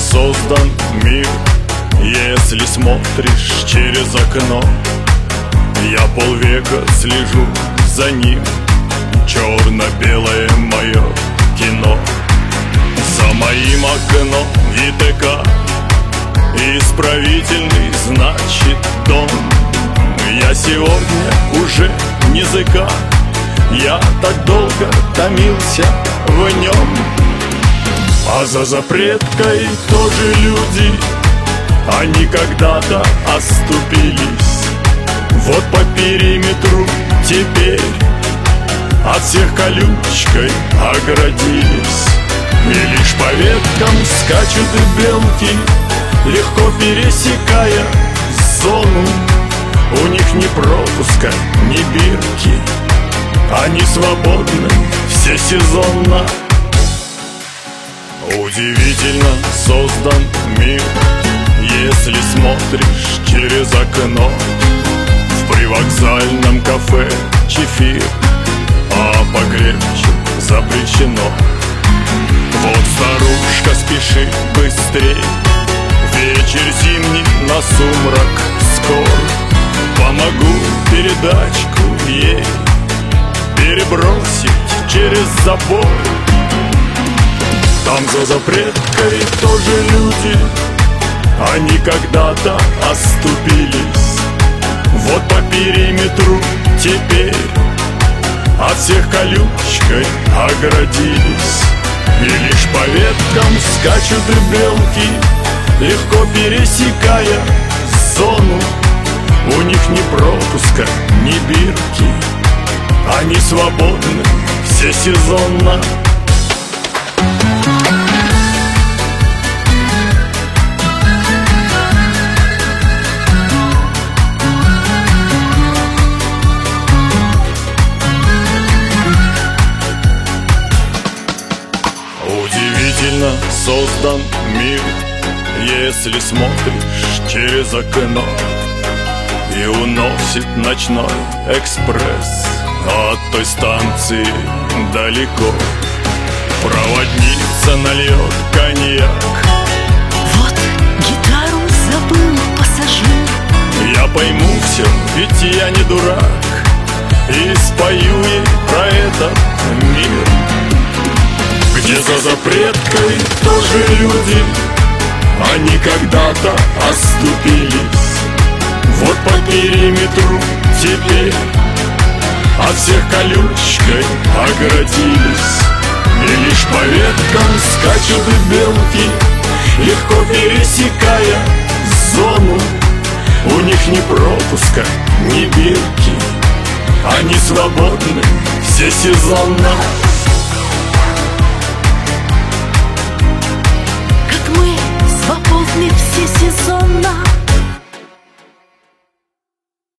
создан мир, если смотришь через окно. Я полвека слежу за ним, черно-белое мое кино. За моим окном ИТК, исправительный, значит, дом. Я сегодня уже не ЗК, я так долго томился в нем. А за запреткой тоже люди, они когда-то оступились. Вот по периметру теперь от всех колючкой оградились. И лишь по веткам скачут и белки, легко пересекая зону. У них ни пропуска, ни бирки, они свободны всесезонно. Удивительно создан мир, если смотришь через окно. В привокзальном кафе чефир, а покрепче запрещено. Вот старушка спешит быстрей, вечер зимний на сумрак скор. Помогу передачку ей перебросить через забор. Там за запреткой тоже люди, они когда-то оступились. Вот по периметру теперь от всех колючкой оградились. И лишь по веткам скачут и белки, легко пересекая зону. У них ни пропуска, ни бирки, они свободны всесезонно. Удивительно создан мир, если смотришь через окно. И уносит ночной экспресс от той станции далеко. Проводница нальет коньяк. Вот гитару забыл пассажир. Я пойму все, ведь я не дурак, и спою ей про этот мир, где за запреткой тоже люди, они когда-то оступились. Вот по периметру теперь от всех колючкой оградились. И лишь по веткам скачут и белки, легко пересекая зону. У них ни пропуска, ни бирки, они свободны всесезонно.